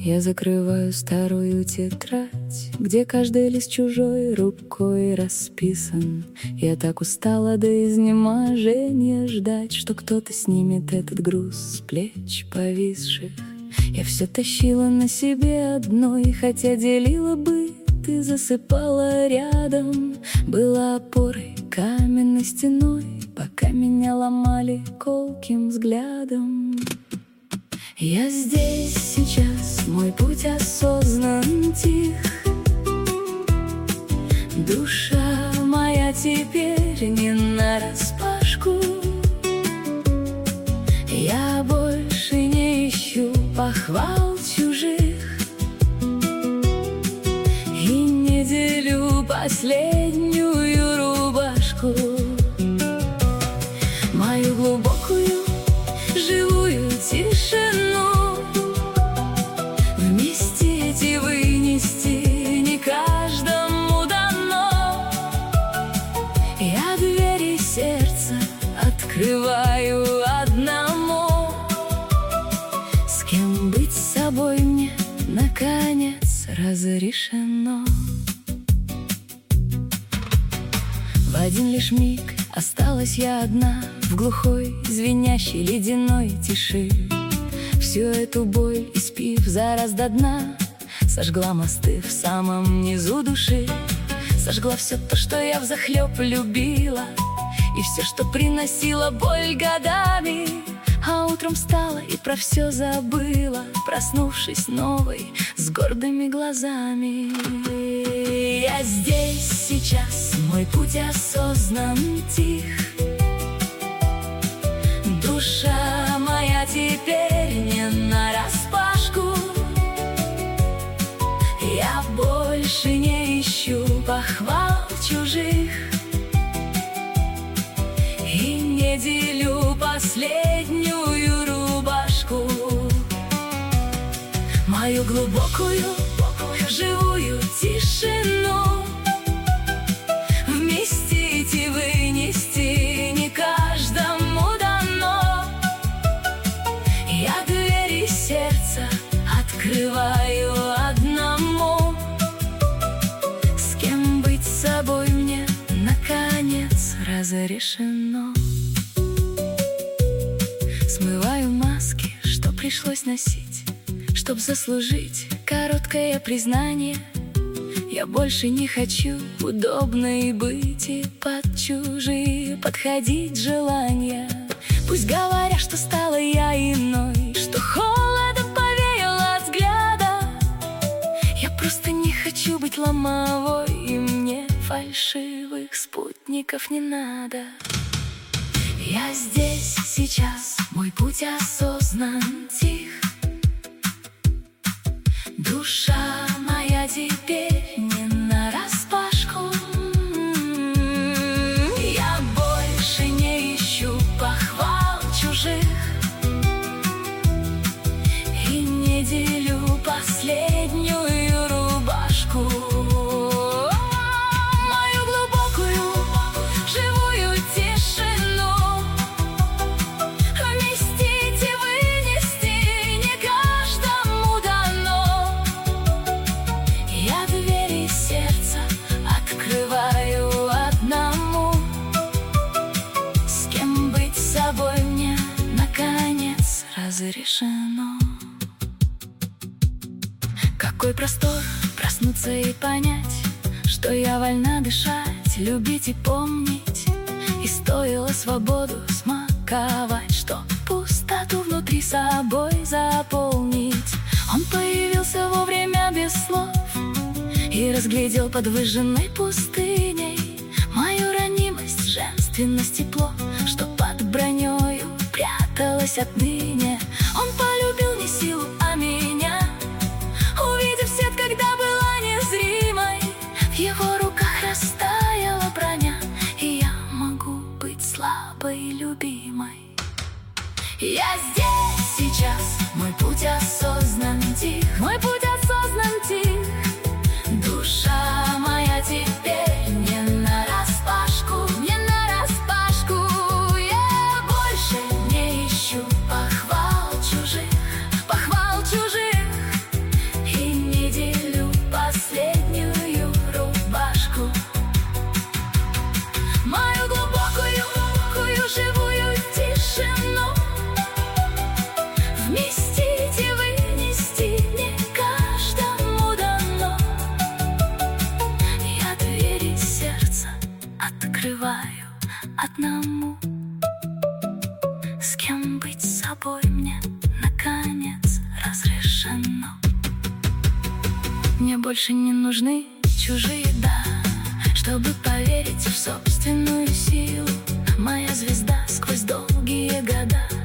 Я закрываю старую тетрадь, где каждый лист чужой рукой расписан. Я так устала до изнеможения ждать, что кто-то снимет этот груз с плеч повисших. Я все тащила на себе одной, хотя делила быт и засыпала рядом. Была опорой каменной стеной, пока меня ломали колким взглядом. Я здесь сейчас, мой путь осознан, тих. Душа моя теперь не нараспашку. Я больше не ищу похвал чужих и не делю последнюю рубашку. Мою глубокую живую тишину вместить и вынести не каждому дано. Я двери сердца открываю одному. С кем быть собой мне, наконец, разрешено. В один лишь миг осталась я одна в глухой, звенящей ледяной тиши. Всю эту боль, испив за раз до дна, сожгла мосты в самом низу души. Сожгла все то, что я взахлеб любила, и все, что приносила боль годами. А утром встала и про все забыла, проснувшись новой, с гордыми глазами. Я здесь сейчас, мой путь осознан, тих. Душа моя теперь не нараспашку. Я больше не ищу похвал чужих и не делю последнюю рубашку. Мою глубокую живую тишину вместить и вынести не каждому дано. Я двери сердца открываю одному. С кем быть собой мне, наконец, разрешено. Смываю маски, что пришлось носить, чтоб заслужить короткое признание. Я больше не хочу удобной быть и под чужие подходить желания. Пусть говорят, что стала я иной, что холодом повеяло от взгляда. Я просто не хочу быть ломовой, и мне фальшивых спутников не надо. Я здесь сейчас, мой путь осознан, тих. Душа моя теперь не нараспашку. Я больше не ищу похвал чужих и не делю последнюю рубашку. Мою глубокую живую тишину вместить и вынести не каждому дано. Я двери сердца открываю одному. С кем быть собой мне, наконец, разрешено. Какой простор проснуться и понять, что я вольна дышать, любить и помнить. И стоило свободу смаковать, что пустоту внутри собой заполнить. Он появился вовремя без слов и разглядел под выжженной пустыней мою ранимость, женственность, тепло, что под бронёю пряталось отныне. Он полюбил не силу, а меня, увидев свет, когда была незримой. В его руках растаяла броня, и я могу быть слабой и любимой. Я здесь сейчас, мой путь осознан, тих. Мой путь осознан, тих. Душа моя теперь не нараспашку, не нараспашку. Я больше не ищу похвал чужих С кем быть собой мне, наконец, разрешено. Мне больше не нужны чужие «да», чтобы поверить в собственную силу. Моя звезда сквозь долгие года